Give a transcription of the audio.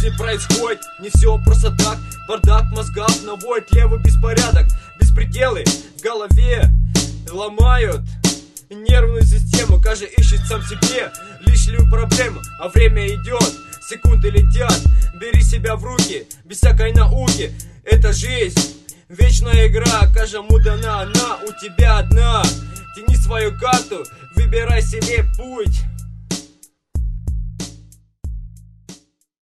жизни происходит не все просто так. Бардак в мозгах, наводит левый беспорядок. Беспределы в голове ломают нервную систему. Каждый ищет сам себе лишнюю проблему, а время идет, секунды летят. Бери себя в руки, без всякой науки. Это жизнь, вечная игра, каждому дана она, у тебя одна. Тяни свою карту, выбирай себе путь.